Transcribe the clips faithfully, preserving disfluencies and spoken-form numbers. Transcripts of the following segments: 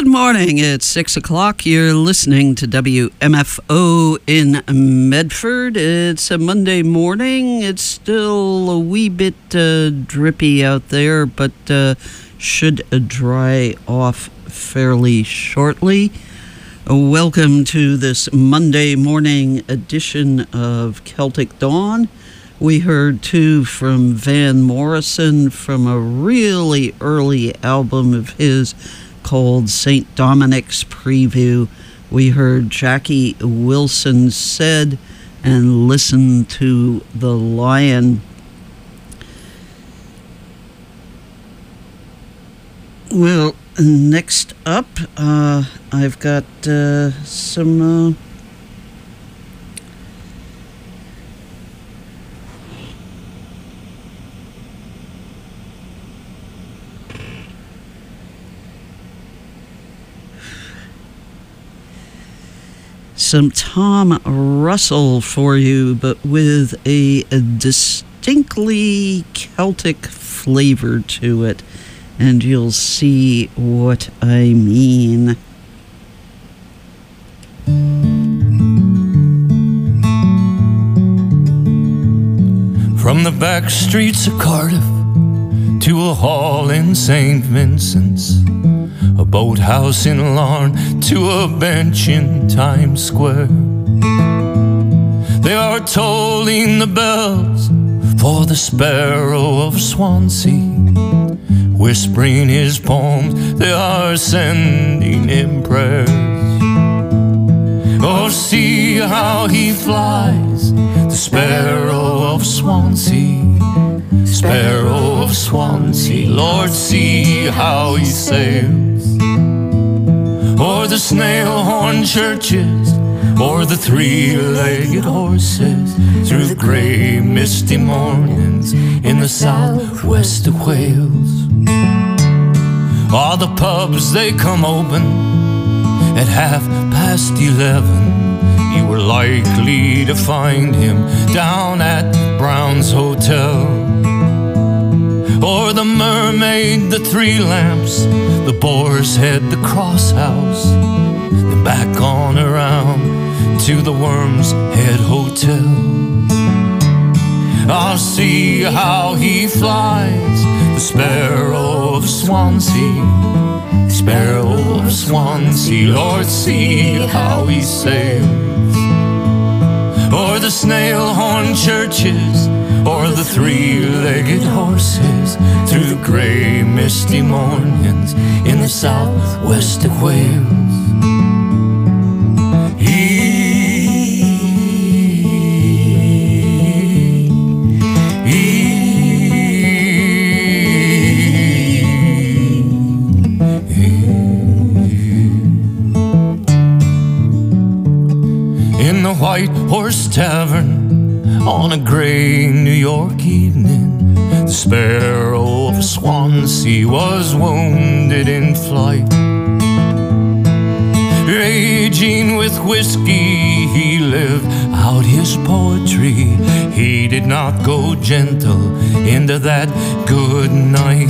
Good morning. It's six o'clock. You're listening to W M F O in Medford. It's a Monday morning. It's still a wee bit uh, drippy out there, but uh, should dry off fairly shortly. Welcome to this Monday morning edition of Celtic Dawn. We heard too from Van Morrison from a really early album of his called Saint Dominic's Preview. We heard Jackie Wilson Said and Listen to the Lion. Well, next up, uh, I've got uh, some... Uh, some Tom Russell for you, but with a, a distinctly Celtic flavor to it, and you'll see what I mean. From the back streets of Cardiff to a hall in Saint Vincent's, a boathouse in Larne to a bench in Times Square, they are tolling the bells for the Sparrow of Swansea, whispering his poems, they are sending him prayers. Oh, see how he flies, the Sparrow of Swansea, Sparrow of Swansea, Lord, see how he sails. O'er the snail-horn churches, o'er the three-legged horses, through the grey misty mornings in the southwest of Wales. All the pubs, they come open at half past eleven. You were likely to find him down at Brown's Hotel. Or the Mermaid, the Three Lamps, the Boar's Head, the Cross House, then back on around to the Worm's Head Hotel. I'll see how he flies, the Sparrow of Swansea, Sparrow of Swansea, Lord, see how he sails. O'er the snail-horn churches, o'er the three-legged horses, through the grey misty mornings in the southwest of Wales. He, he, he. In the White Horse Tavern on a grey New York evening, the Sparrow of Swansea was wounded in flight. Raging with whiskey, he lived out his poetry. He did not go gentle into that good night.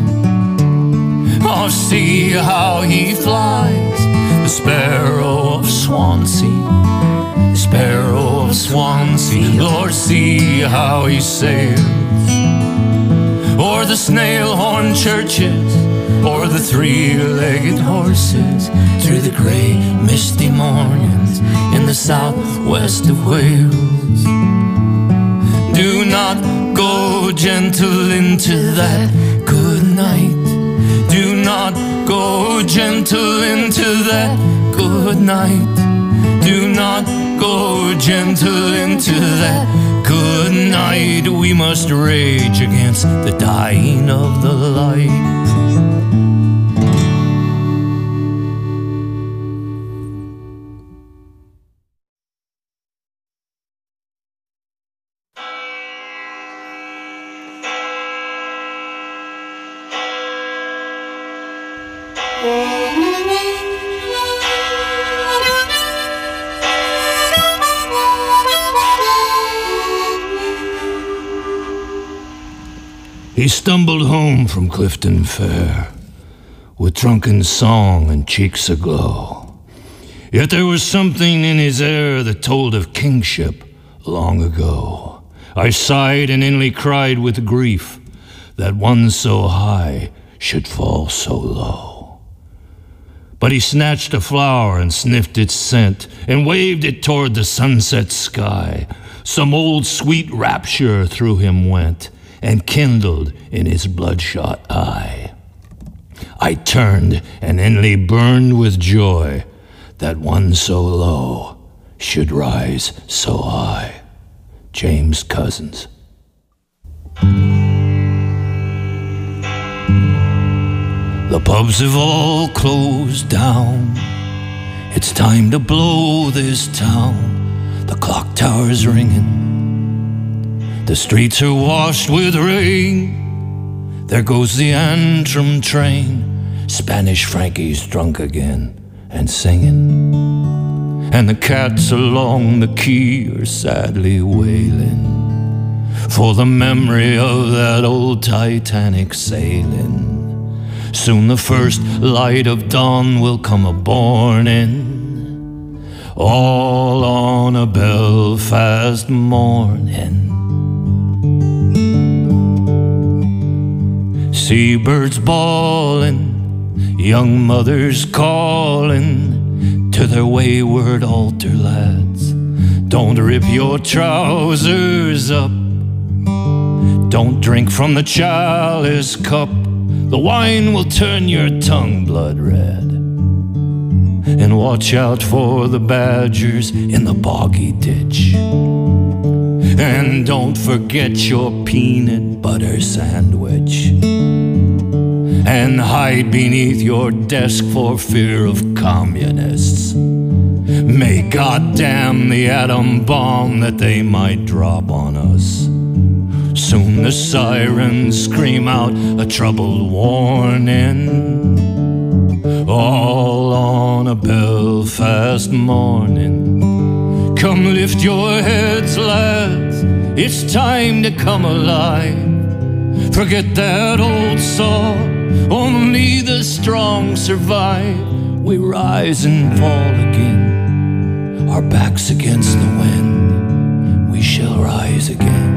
Oh, see how he flies, the Sparrow of Swansea, Sparrow of Swansea, Lord, see how he sails. O'er the snail-horn churches, o'er the three-legged horses, through the grey misty mornings in the southwest of Wales. Do not go gentle into that good night. Do not go gentle into that good night. Do not go gentle into that good night. We must rage against the dying of the light. He stumbled home from Clifton Fair with drunken song and cheeks aglow. Yet there was something in his air that told of kingship long ago. I sighed and inly cried with grief that one so high should fall so low. But he snatched a flower and sniffed its scent and waved it toward the sunset sky. Some old sweet rapture through him went and kindled in his bloodshot eye. I turned and inly burned with joy that one so low should rise so high. James Cousins. The pubs have all closed down. It's time to blow this town. The clock tower's ringing. The streets are washed with rain. There goes the Antrim train. Spanish Frankie's drunk again and singing. And the cats along the quay are sadly wailing for the memory of that old Titanic sailing. Soon the first light of dawn will come a-bornin', all on a Belfast morning. Seabirds bawling, young mothers calling to their wayward altar lads. Don't rip your trousers up, don't drink from the chalice cup. The wine will turn your tongue blood red. And watch out for the badgers in the boggy ditch. And don't forget your peanut butter sandwich. And hide beneath your desk for fear of communists. May God damn the atom bomb that they might drop on us. Soon the sirens scream out a troubled warning, all on a Belfast morning. Come lift your heads, lads, it's time to come alive. Forget that old saw, only the strong survive. We rise and fall again, our backs against the wind. We shall rise again,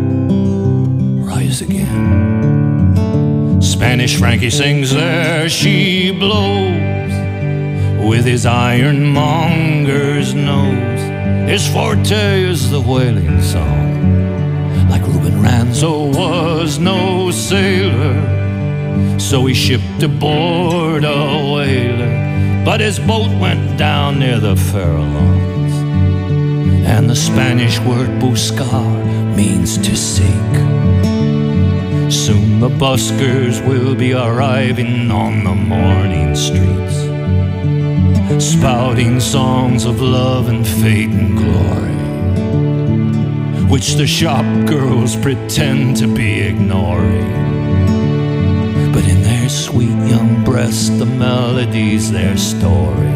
rise again. Spanish Frankie sings There She Blows with his ironmonger's nose. His forte is the whaling song. Like Reuben Ranzo was no sailor, so he shipped aboard a whaler. But his boat went down near the Farallones, and the Spanish word buscar means to seek. Soon the buskers will be arriving on the morning streets, spouting songs of love and fate and glory, which the shop girls pretend to be ignoring. But in their sweet young breasts the melody's their story,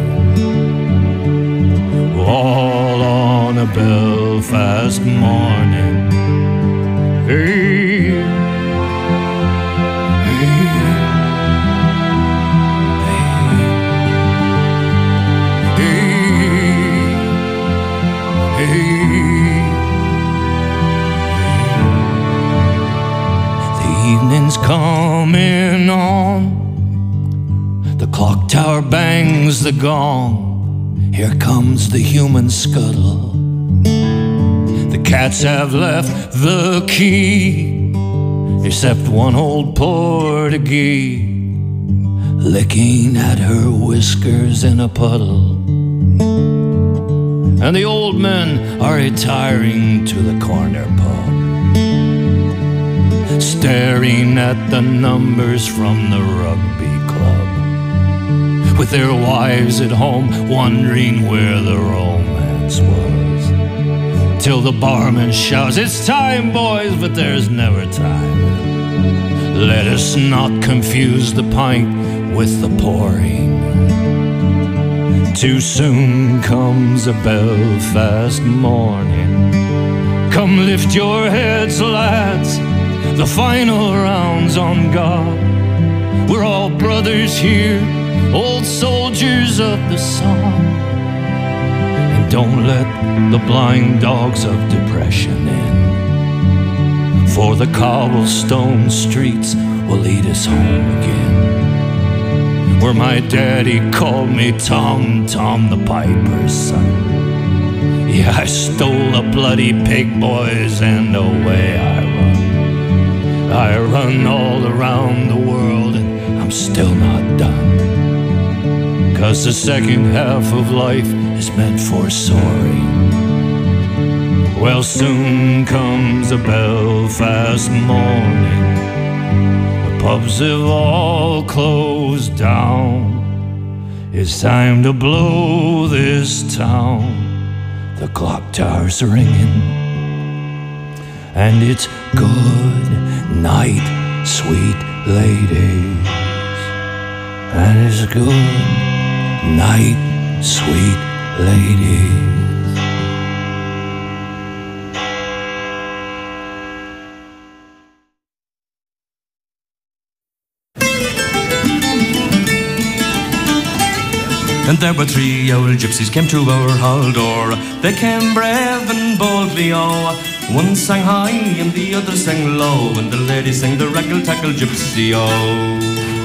all on a Belfast morning. Hey, hey, hey, hey, hey. The evening's coming on, the clock tower bangs the gong. Here comes the human scuttle. The cats have left the quay, except one old Portuguese, licking at her whiskers in a puddle. And the old men are retiring to the corner pub, staring at the numbers from the rugby club, with their wives at home wondering where the romance was. Till the barman shouts, it's time, boys, but there's never time. Let us not confuse the pint with the pouring. Too soon comes a Belfast morning. Come lift your heads, lads, the final round's on God. We're all brothers here, old soldiers of the song. And don't let the blind dogs of depression in, for the cobblestone streets will lead us home again. Where my daddy called me Tom, Tom the Piper's son. Yeah, I stole the bloody pig, boys, and away I run. I run all around the world and I'm still not done. 'Cause the second half of life is meant for soaring. Well, soon comes a Belfast morning. The pubs have all closed down. It's time to blow this town. The clock tower's ringing, and it's good night, sweet ladies. And it's good night, sweet ladies. And there were three old gypsies came to our hall door. They came brave and boldly, oh. One sang high and the other sang low, and the lady sang the raggle-tackle gypsy, oh.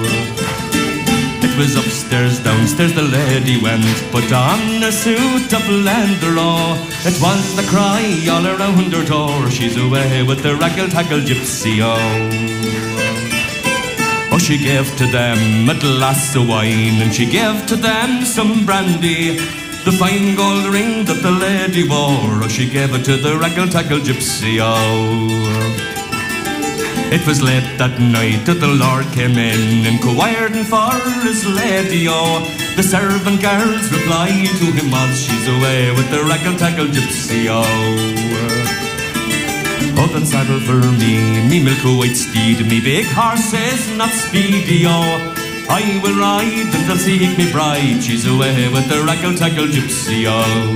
It was upstairs, downstairs the lady went, put on a suit of Landero. It was the cry all around her door, she's away with the raggle-tackle gypsy, oh. Oh, she gave to them a glass of wine, and she gave to them some brandy. The fine gold ring that the lady wore, oh, she gave it to the raggle-tackle gypsy, oh. It was late that night that the Lord came in, inquiring for his lady, oh. The servant girls replied to him as she's away with the raggle-tackle gypsy, oh. Oh, then saddle for me, me milk-white steed, me big horse is not speedy, oh. I will ride and they'll seek me bride, she's away with the raggle-tackle gypsy, oh.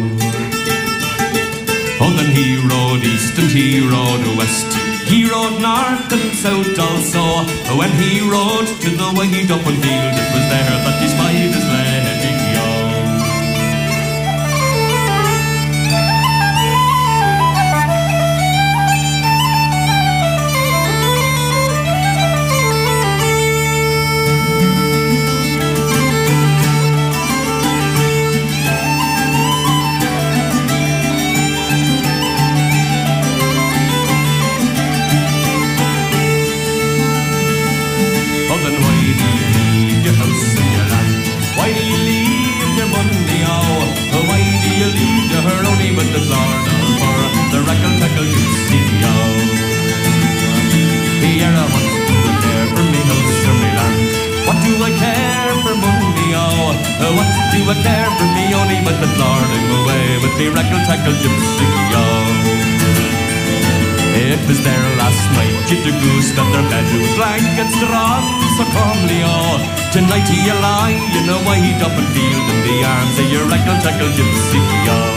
Oh, then he rode east and he rode west, he rode north and south also. When he rode to the wide open field, it was there that he spied his lady, oh. With the Lord for the raggle-tackle gypsy, oh. Here I want to care for me house or me land. What do I care for money, oh? What do I care for me only with the Lord? I'm away with the raggle-tackle gypsy, oh. It was there last night, Jitter Goose got their bed with blankets drawn so calmly, oh. Tonight he'll lie in a wide open field in the arms of your raggle-tackle gypsy, oh.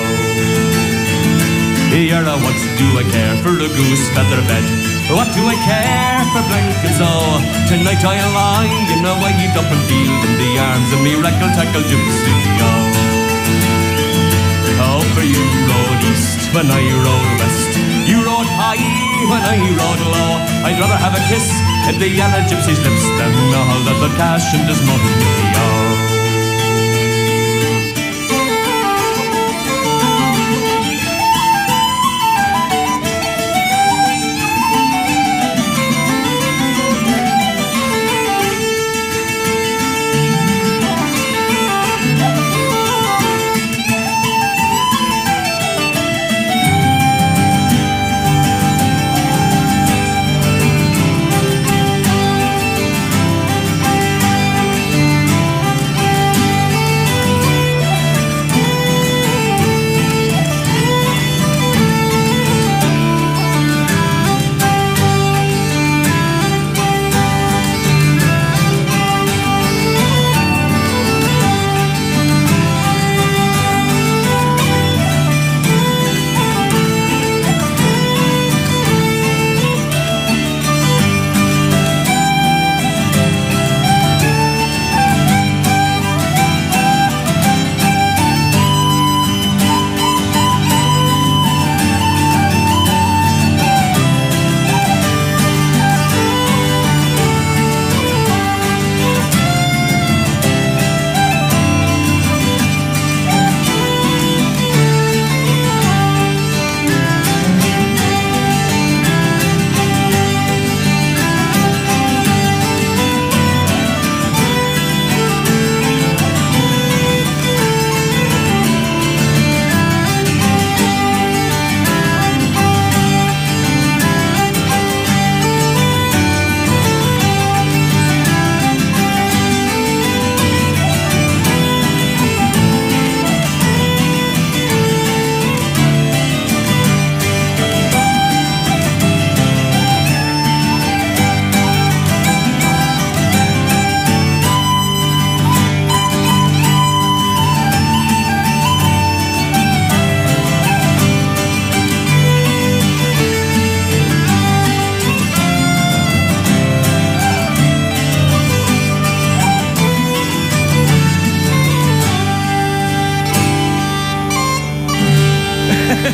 Here, what do I care for a goose feather bed? What do I care for blankets, oh? Tonight I'll lie in a wide open field in the arms of me raggle-tackle gypsy, oh. Oh, for you rode east when I rode west, you rode high when I rode low. I'd rather have a kiss at the yellow gypsy's lips than all that the cash and his money, oh.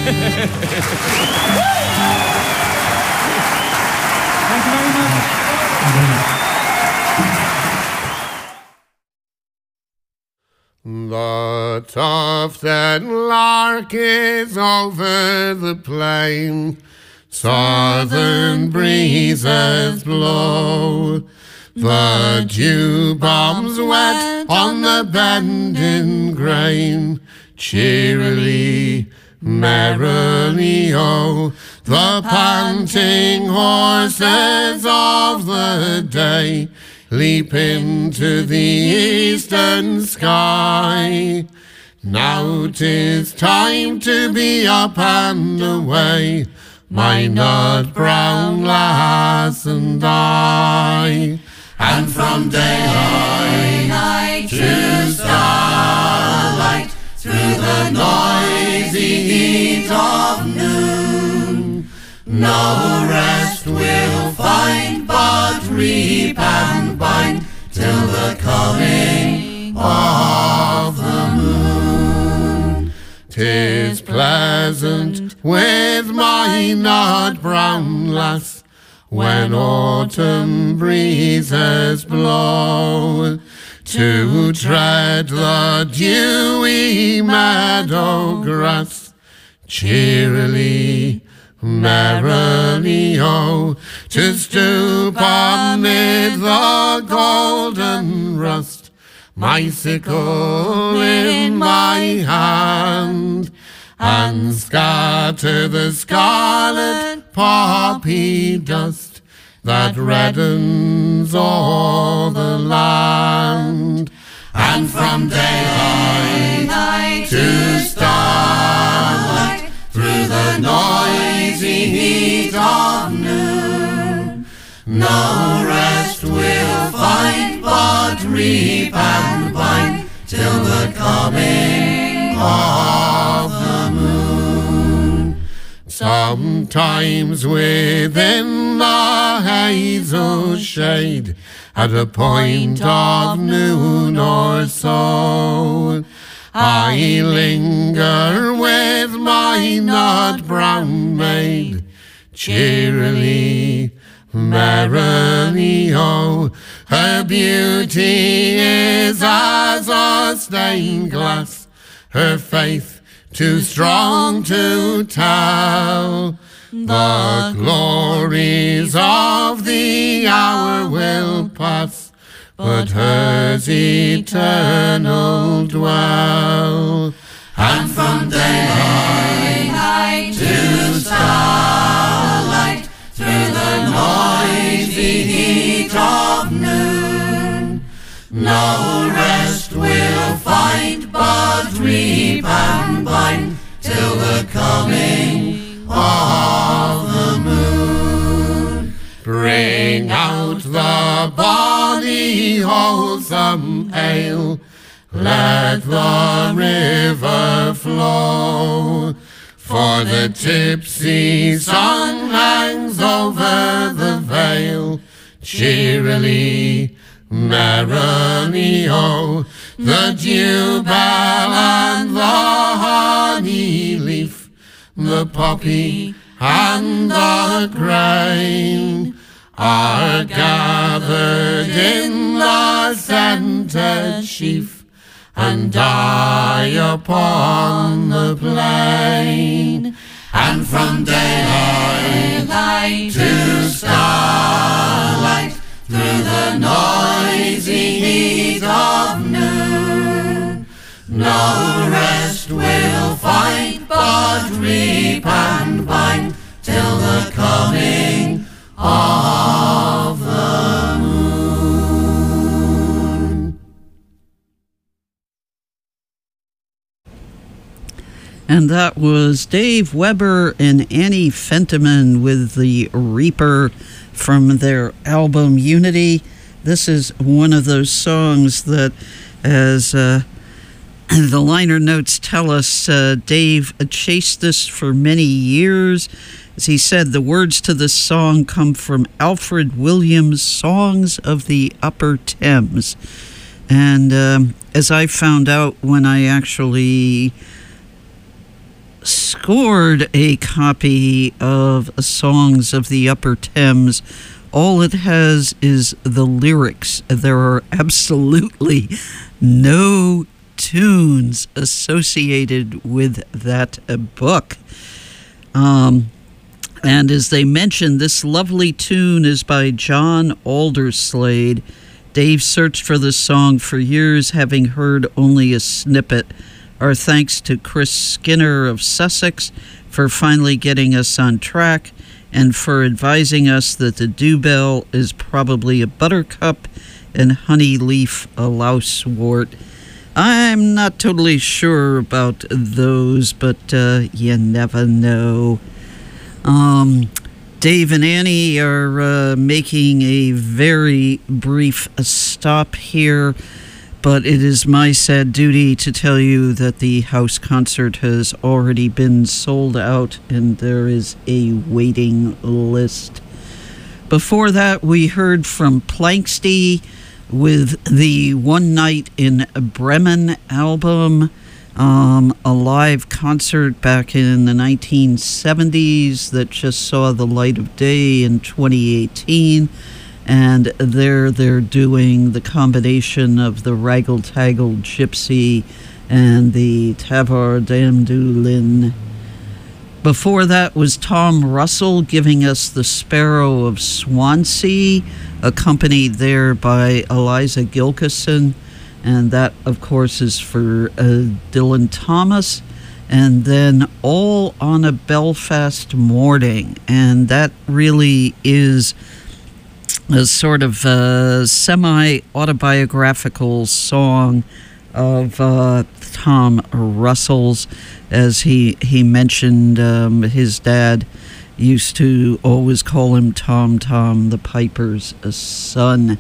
Thank you very much. The tufted lark is over the plain, southern breezes blow, the dew bombs wet on the bending grain, cheerily, merrily, oh, the panting horses of the day leap into the eastern sky. Now 'tis time to be up and away, my nut-brown lass and I. And from daylight to starlight, through the noisy heat of noon, no rest we'll find but reap and bind till the coming of the moon. 'Tis pleasant with my nut-brown lass when autumn breezes blow, to tread the dewy meadow grass, cheerily, merrily, oh, to stoop amid the golden rust, my sickle in my hand, and scatter the scarlet poppy dust that reddens all the land. And from daylight to starlight, through the noisy heat of noon, no rest we'll find but reap and bind till the coming of the moon. Sometimes within the hazel shade, at a point of noon or so, I linger with my nut-brown maid, cheerily, merrily, oh, her beauty is as a stained glass, her faith too strong to tell. The glories of the hour will pass, but hers eternal dwell. And from daylight to starlight, through the noisy heat of noon, no rest we'll find but reap and bind till the coming of the moon. Bring out the bonny wholesome ale, let the river flow, for the tipsy sun hangs over the vale, cheerily, merrily, oh, the dew bell and the honey leaf, the poppy and the grain are gathered in the scented sheaf and die upon the plain. And from daylight to starlight, through the noisy heat of noon, no rest we'll find but reap and bind till the coming of the moon. And that was Dave Weber and Annie Fentiman with The Reaper from their album Unity. This is one of those songs that, as uh, the liner notes tell us, uh, Dave chased this for many years. As he said, the words to this song come from Alfred Williams' Songs of the Upper Thames. And um, as I found out when I actually scored a copy of Songs of the Upper Thames. All it has is the lyrics. There are absolutely no tunes associated with that uh, book. Um, and as they mentioned, this lovely tune is by John Alderslade. Dave searched for this song for years, having heard only a snippet. Our thanks to Chris Skinner of Sussex for finally getting us on track and for advising us that the dewbell is probably a buttercup and honey leaf a lousewort. I'm not totally sure about those, but uh, you never know. Um, Dave and Annie are uh, making a very brief stop here, but it is my sad duty to tell you that the house concert has already been sold out and there is a waiting list. Before that, we heard from Planxty with the One Night in Bremen album, um, a live concert back in the nineteen seventies that just saw the light of day in twenty eighteen. And there they're doing the combination of the Raggle Taggle Gypsy and the Tavardamdulin. Before that was Tom Russell giving us the Sparrow of Swansea, accompanied there by Eliza Gilkison. And that, of course, is for uh, Dylan Thomas. And then All on a Belfast Morning. And that really is a sort of uh, semi-autobiographical song of uh, Tom Russell's. As he, he mentioned, um, his dad used to always call him Tom Tom, the piper's son.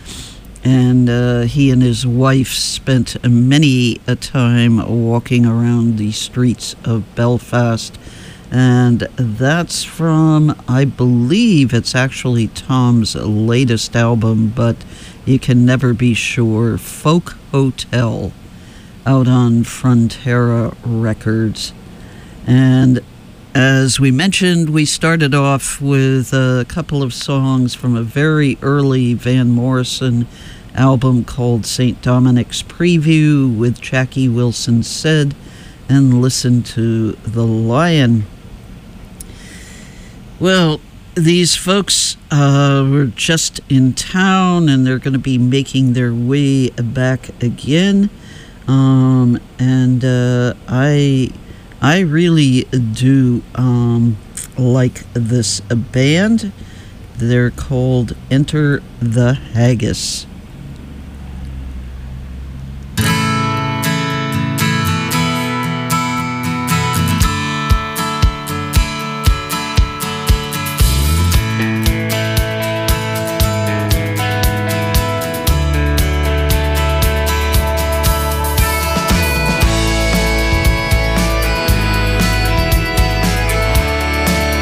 And uh, he and his wife spent many a time walking around the streets of Belfast. And that's from, I believe it's actually Tom's latest album, but you can never be sure, Folk Hotel, out on Frontera Records. And as we mentioned, we started off with a couple of songs from a very early Van Morrison album called Saint Dominic's Preview with Jackie Wilson Said, and Listen to the Lion. Well, these folks uh, were just in town, and they're going to be making their way back again. Um, and uh, I, I really do um, like this band. They're called Enter the Haggis.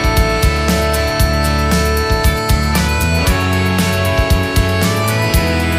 Thank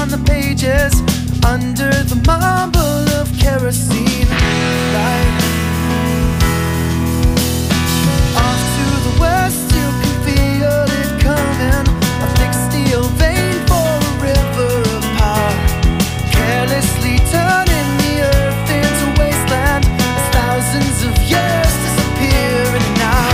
the pages, under the mumble of kerosene light. Off to the west, you can feel it coming, a thick steel vein for a river of power, carelessly turning the earth into wasteland as thousands of years disappear in an hour.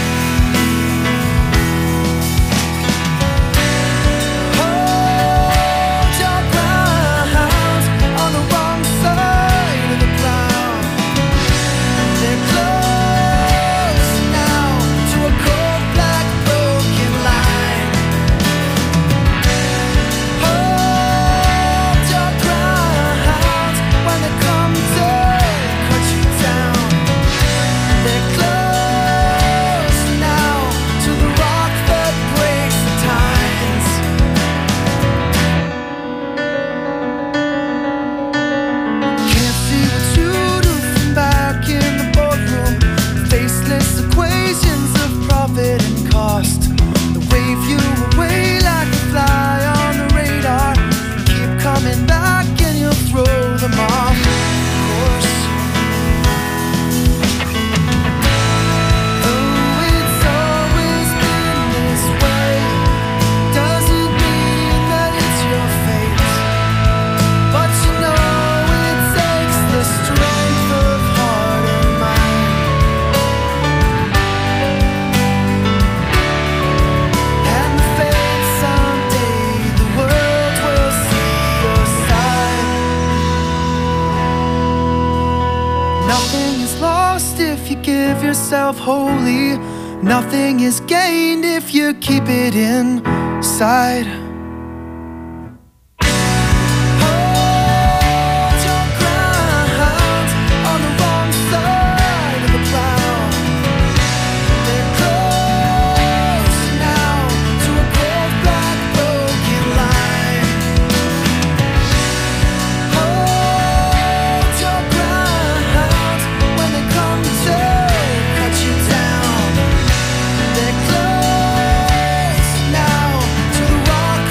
Yourself holy, nothing is gained if you keep it inside. Rock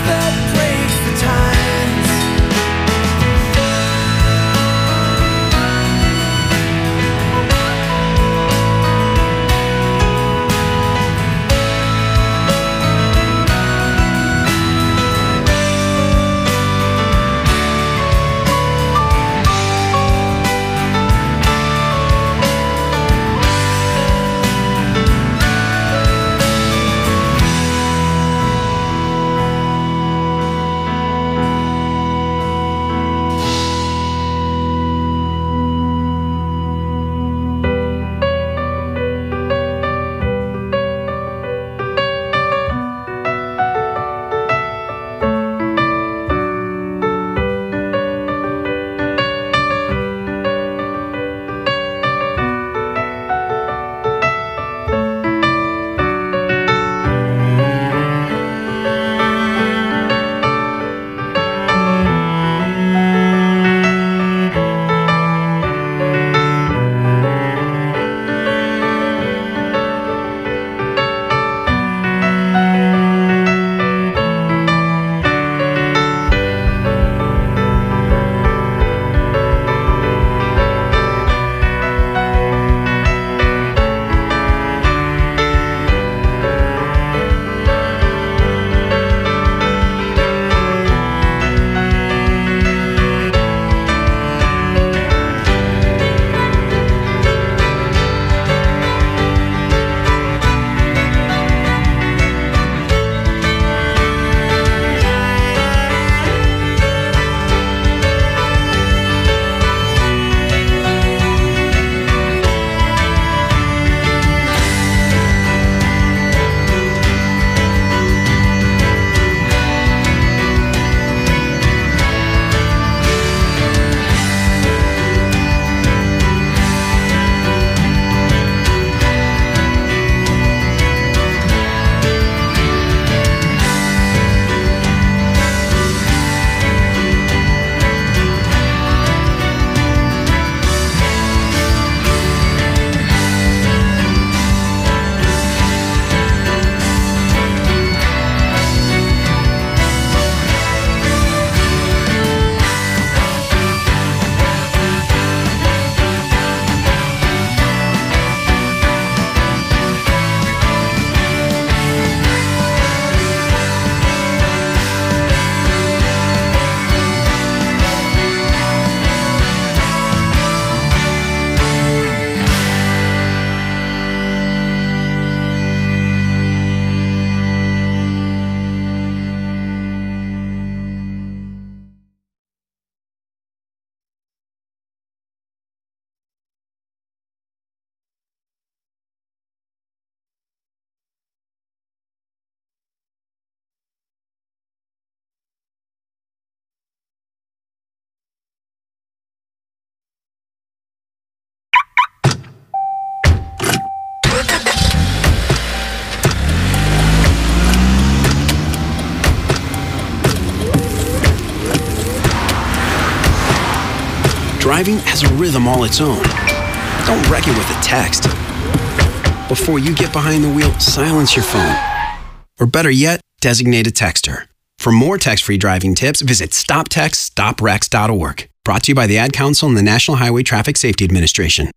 driving has a rhythm all its own. Don't wreck it with a text. Before you get behind the wheel, silence your phone. Or better yet, designate a texter. For more text-free driving tips, visit stop text stop wrecks dot org. Brought to you by the Ad Council and the National Highway Traffic Safety Administration.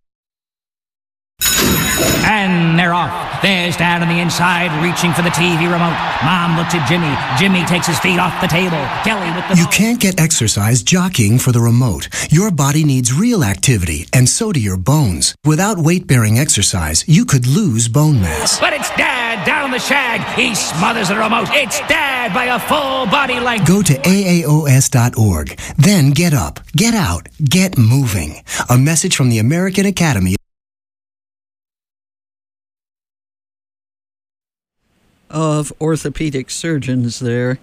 And they're off. There's Dad on the inside, reaching for the T V remote. Mom looks at Jimmy. Jimmy takes his feet off the table. Kelly with the... You can't get exercise jockeying for the remote. Your body needs real activity, and so do your bones. Without weight-bearing exercise, you could lose bone mass. But it's Dad down on the shag. He smothers the remote. It's Dad by a full body length. Go to A A O S dot org. Then get up, get out, get moving. A message from the American Academy of orthopedic surgeons there.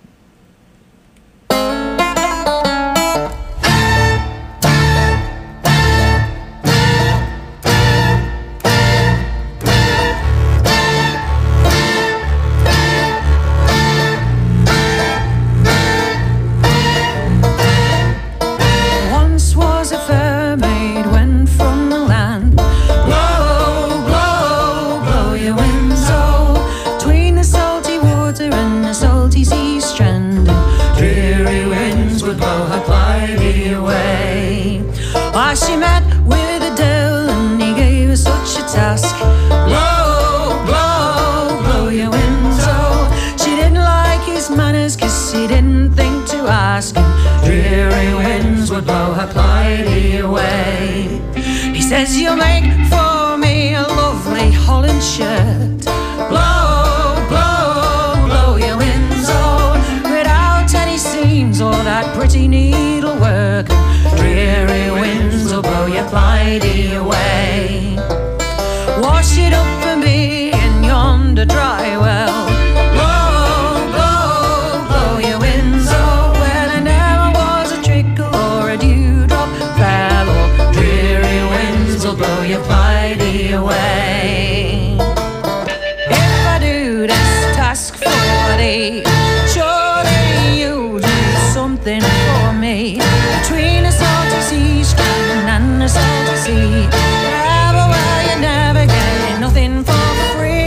Once was a fair maid went from the land. Blow, blow, blow your winds, oh, between the salty water and the salty sea strand. Dreary winds would blow her blighty away. Why, she met with a devil and he gave her such a task. Blow, blow, blow your winds, oh, she didn't like his manners 'cause he didn't think to ask him. Dreary winds would blow her blighty away. He says, you'll make for me a lovely Holland shirt. Blow, blow, blow your winds, oh, without any seams or that pretty needlework. Dreary winds will blow your blighty away. Wash it up for me in yonder dry well. Blow, blow, blow your winds, oh, where there never was a trickle or a dewdrop fell. Oh, dreary winds will blow your blighty away. If I do this task for thee, surely you'll do something for me. Between a salty sea strand and a salty sea, travel where you never get nothing for free.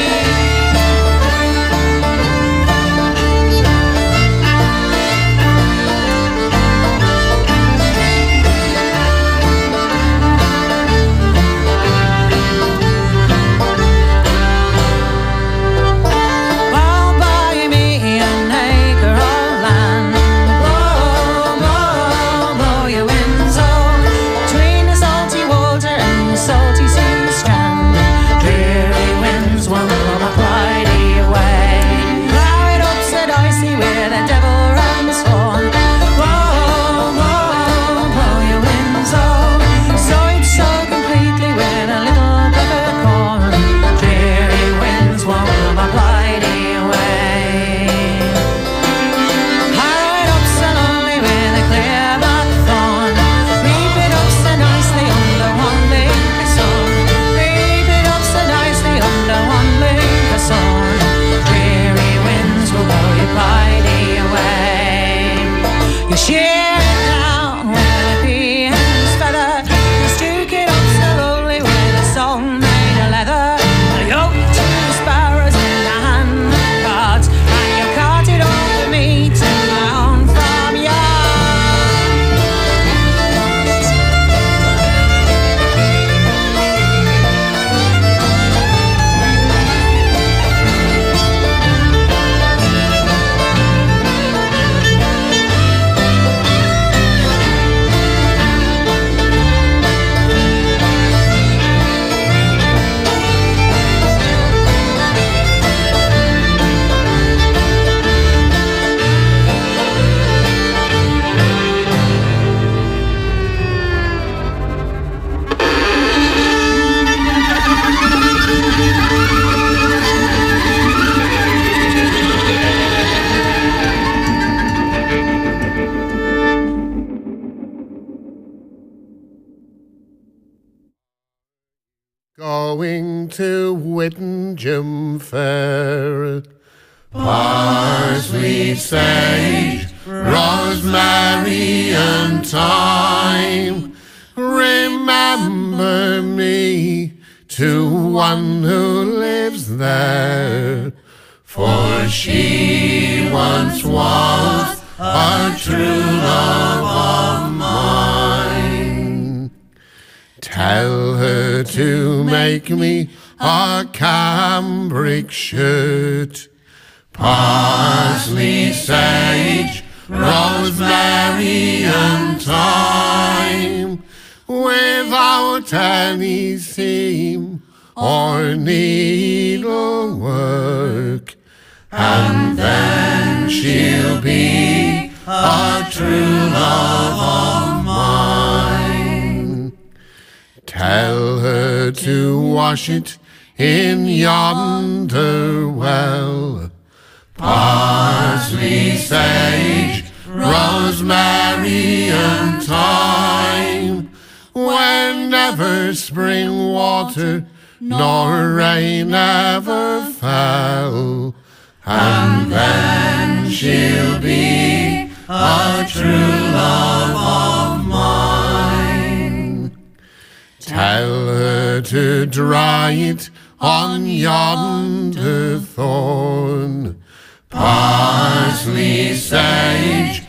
Well, buy me an acre of land. Blow, blow, blow your winds, oh, between the salty water and the salty sea strand. Dreary winds will blow my blighty away. Plough it up, said icy, where the devil runs on. Blow, blow, blow your winds, oh, sow it so completely with a little peppercorn. Dreary winds won't blow my blighty away. Harrow it up so lonely with a clear black thorn. Reap it up so nicely under one blink of sun. Reap it up so nicely under one blink of sun. Dreary winds will blow your blighty away. You shear it down with a peahen's feather. You stroke it up so lonely with a song made of leather. You yoke two sparrows in the hand of cards, and you caught it all for me to my own farmyard. Going to Whittington Fair. Parsley, sage, rosemary and thyme. Remember me to one who lives there, for she once was a true love of mine. Tell her to make me a cambric shirt, parsley, sage, rosemary and thyme, without any seam or needlework, and then she'll be a true love of mine. Tell her to wash it in yonder well, parsley, sage, rosemary and thyme, whenever spring water nor rain ever fell, and then she'll be a true love of mine. Tell her to dry it on yonder thorn, parsley, sage,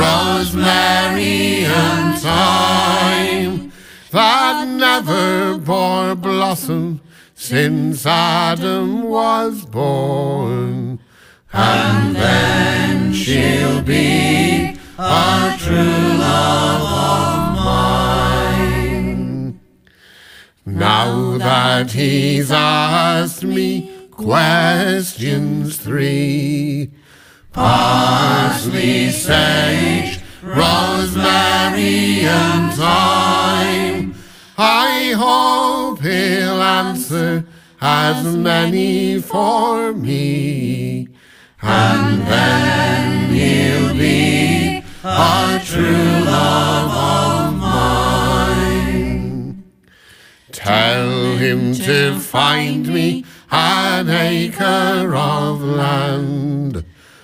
rosemary and thyme, that never bore blossom since Adam was born, and then she'll be a true love of mine. Now that he's asked me questions three, parsley, sage, rosemary and thyme, I hope he'll answer as many for me, and then he'll be a true love of mine. Tell him to find me an acre of land,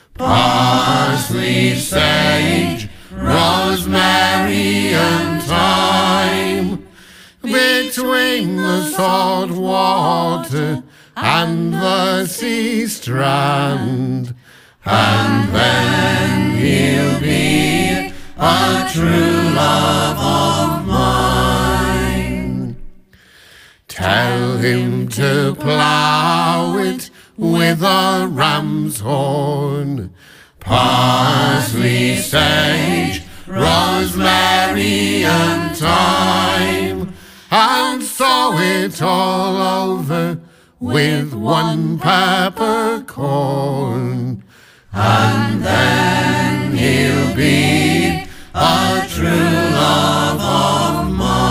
parsley, sage, rosemary and thyme, between the salt water and the sea strand, and then he'll be a true love of mine. Tell him to plough it with a ram's horn, parsley, sage, rosemary and thyme, and sow it all over with one peppercorn, and then he'll be a true love of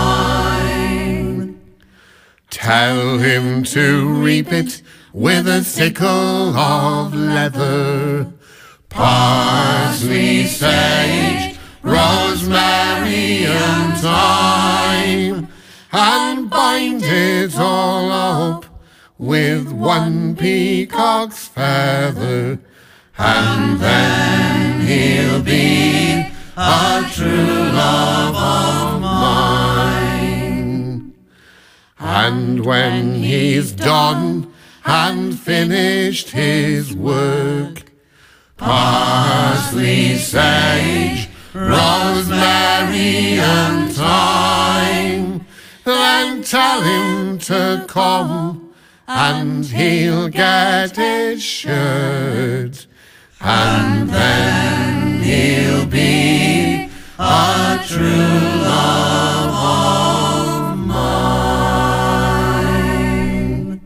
mine. Tell him to reap it with a sickle of leather, parsley, sage, rosemary and thyme, and bind it all up with one peacock's feather, and then he'll be a true love of mine. And when he's done and finished his work, parsley, sage, rosemary and thyme, then tell him to come and he'll get his shirt, and then he'll be a true love of mine.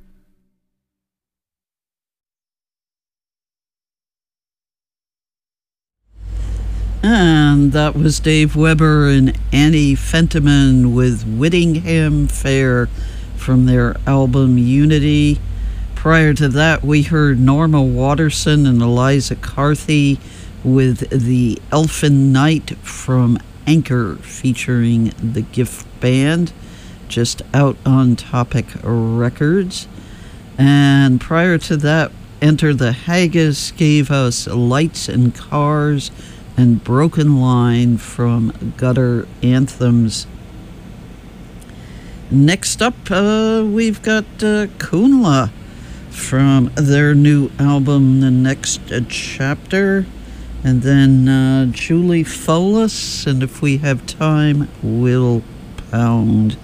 And that was Dave Weber and Annie Fentiman with Whittingham Fair from their album Unity. Prior to that, we heard Norma Watterson and Eliza Carthy with The Elfin Night from Anchor, featuring the Gift Band, just out on Topic Records. And prior to that, Enter the Haggis gave us Lights and Cars and Broken Line from Gutter Anthems. Next up, uh, we've got uh, Kunla from their new album, The Next Chapter. And then uh, Julie Folis, and if we have time, Will Pound.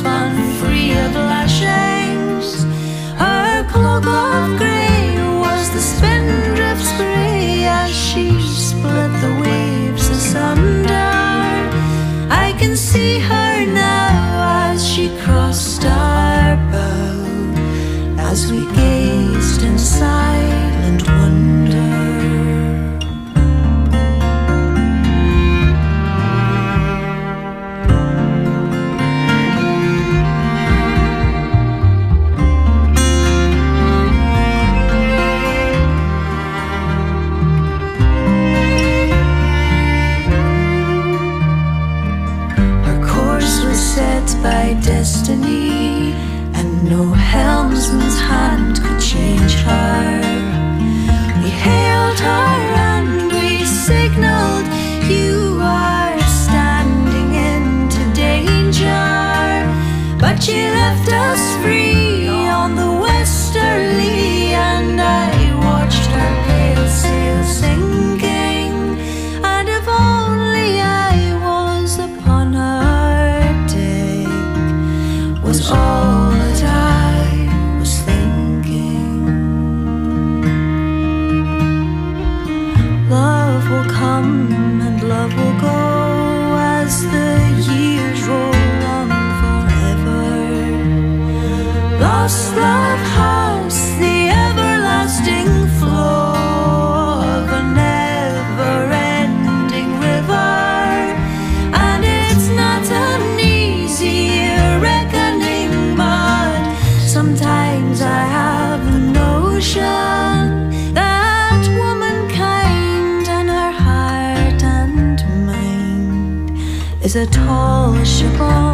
spun free of lashings. Her cloak of grey was the spindrift's grey as she split the waves asunder. I can see her now as she crossed our bow, as we gazed in silent wonder. By destiny, and no helmsman's hand could change her. We hailed her and we signaled, "You are standing into danger." But she left us free on the westerly, and I watched her pale sail sinking. And if only I was upon her was all that I was thinking. Love will come and love will go as the years roll on forever. Lost love has the everlasting flow of a never-ending river, and it's not an easy reckoning. Sometimes I have a notion that womankind and her heart and mind is a tall ship on